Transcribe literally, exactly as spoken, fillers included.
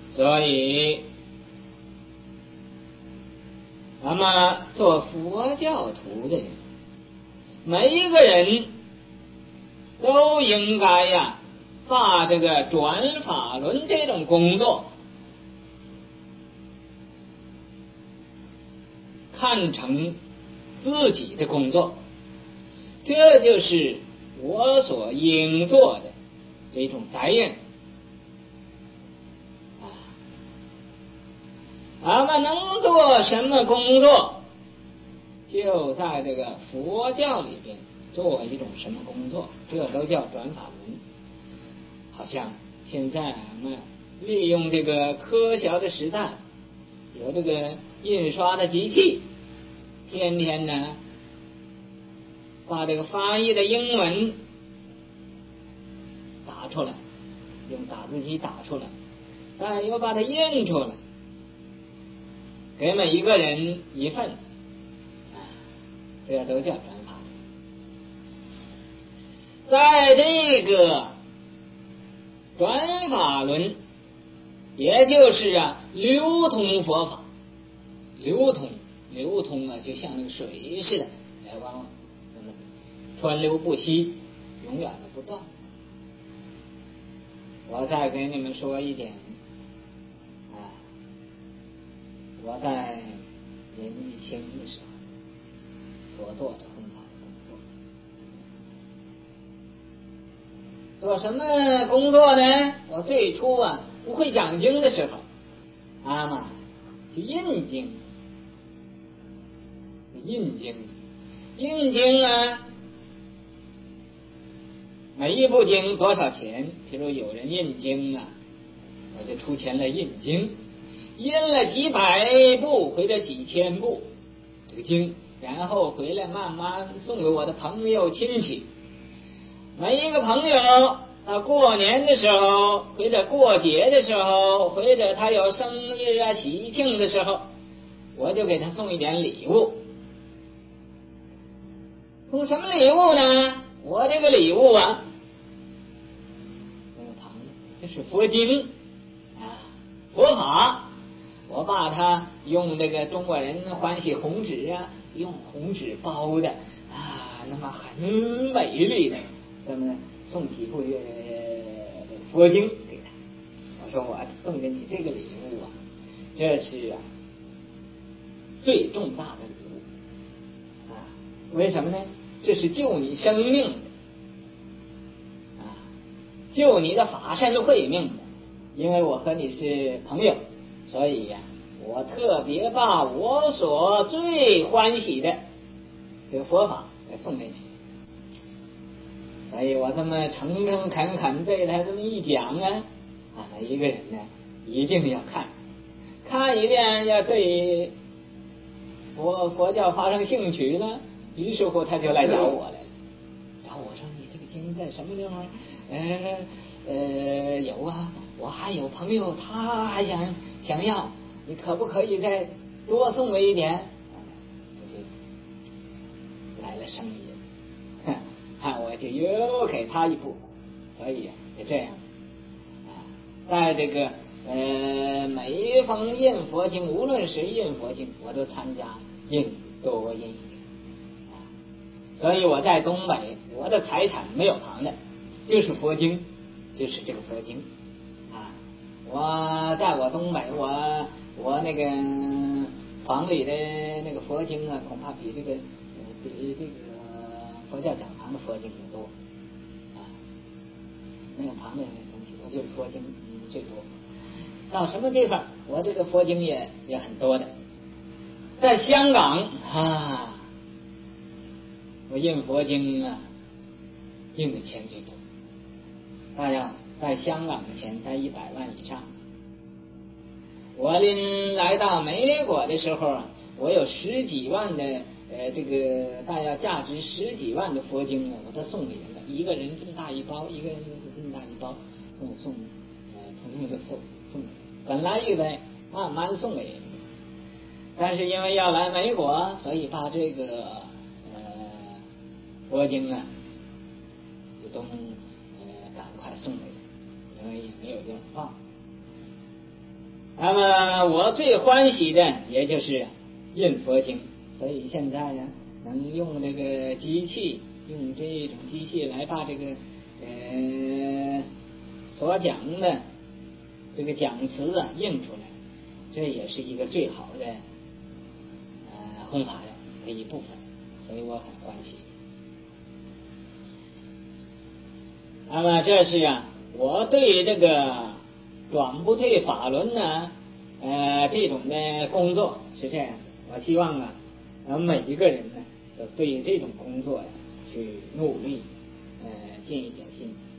所以那么做佛教徒的人，每一个人都应该呀把这个转法轮这种工作看成自己的工作，这就是我所应做的这种责任啊。那么能做什么工作，就在这个佛教里边做一种什么工作，这都叫转法轮。好像现在我们利用这个科学的时代，有这个印刷的机器，天天呢把这个翻译的英文打出来，用打字机打出来，再又把它印出来，给每一个人一份，啊，这都叫转法轮。在这个转法轮，也就是啊流通佛法，流通流通啊，就像那个水似的，来往川流不息，永远的不断。我再给你们说一点啊，我在年纪轻的时候所做的弘法的工作。做什么工作呢？我最初啊不会讲经的时候，阿妈就印经，印经，印经啊，每一部经多少钱？譬如有人印经啊，我就出钱来印经，印了几百部或者几千部这个经，然后回来慢慢送给我的朋友亲戚。每一个朋友到过年的时候，或者过节的时候，或者他有生日啊喜庆的时候，我就给他送一点礼物。送什么礼物呢？我这个礼物啊，没有旁的，这是佛经啊，佛法。我把它用这个中国人欢喜红纸啊，用红纸包的啊，那么很美丽的，咱们送几部佛经给他。我说我送给你这个礼物啊，这是啊最重大的礼物啊。为什么呢？这是救你生命的啊，救你的法身慧命的。因为我和你是朋友，所以呀、啊，我特别把我所最欢喜的这个佛法来送给你。所以我这么诚诚恳恳对他这么一讲啊，啊，每一个人呢一定要看，看一遍要对佛佛教发生兴趣了，于是乎他就来找我来了。然后我说你这个经在什么地方？呃呃有啊，我还有朋友他还想想要，你可不可以再多送我一点？这就来了生意，啊，我就又给他一部，所以就这样啊，在这个呃每一封印佛经，无论谁印佛经，我都参加印，多印一点啊。所以我在东北，我的财产没有旁的，就是佛经，就是这个佛经啊。我在我东北，我我那个房里的那个佛经啊，恐怕比这个呃比这个佛教讲堂的佛经的多啊，没有旁的东西，我就是佛经、嗯、最多。到什么地方，我这个佛经也也很多的。在香港啊，我印佛经啊，印的钱最多。大家在香港的钱在一百万以上。我临来到美国的时候啊，我有十几万的呃，这个大约价值十几万的佛经啊，我都送给人了，一个人这么大一包，一个人这么大一包，送送呃，从那个送送，本来预备慢慢送给人的，但是因为要来美国，所以把这个呃佛经啊，就都呃赶快送给人，因为也没有地方放。 么我最欢喜的也就是印佛经，所以现在呀、啊，能用这个机器，用这种机器来把这个呃所讲的这个讲词啊印出来，这也是一个最好的呃弘法的一部分，所以我很欢喜。那么这是啊，我对这个转不退法轮呢，呃，这种的工作是这样的。我希望啊，呃，每一个人呢，都对这种工作呀、去努力，呃，尽一点心。